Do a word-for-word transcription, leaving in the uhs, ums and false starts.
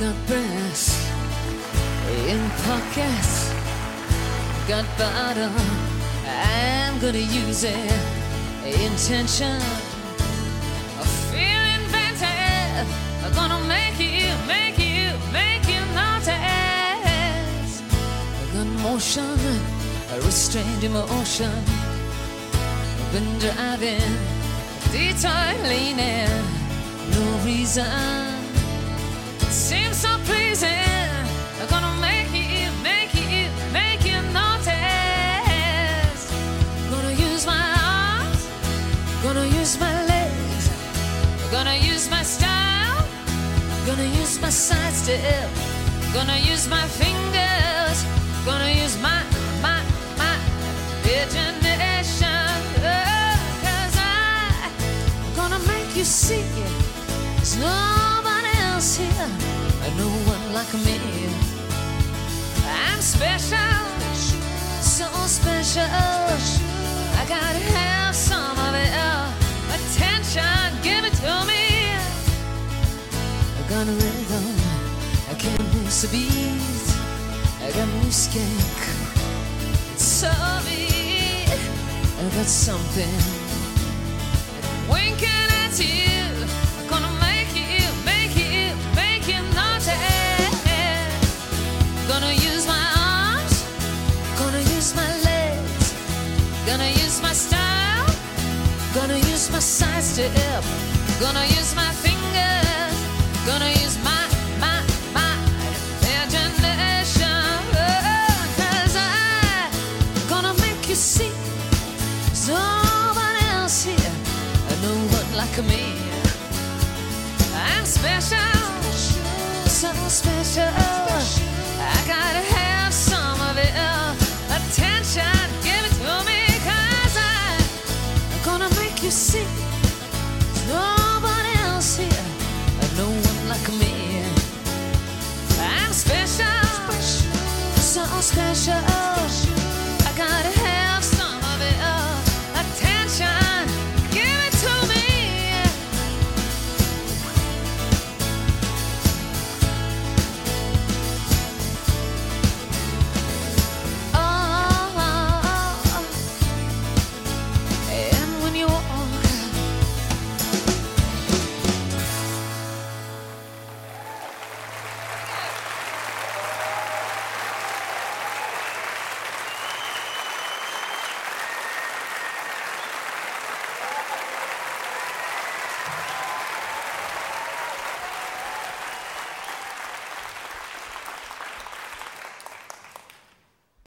got breasts in pockets, got bottom, I'm gonna use it. Intention, I feel inventive, I'm gonna make you, make you, make you notice. I got motion, a restrained emotion. I've been driving, detour leaning, no reason. It seems so pleasing. I'm gonna make you, make you, make you notice. Gonna use my arms, gonna use my legs, gonna use my style, gonna use my side step, gonna use my fingers, gonna use my, my, my imagination. Oh, 'cause I'm gonna make you see there's nobody else here, no one like me. I'm special, so special. I gotta have some of it. Attention, give it to me. I got a rhythm, I can't miss a beat. I got new skank, it's so big. I got something winking at you. I'm gonna make you, make you, make you notice. Gonna use my arms, gonna use my legs, gonna use my style, gonna use my side step, gonna use my fingers, gonna use my, my, my imagination. Oh, 'cause I'm gonna make you see there's nobody else here, no one like me. I'm special, so special. I gotta have some of it. Attention, give it to me. 'Cause I'm gonna make you see there's nobody else here, no one like me. I'm special, so special.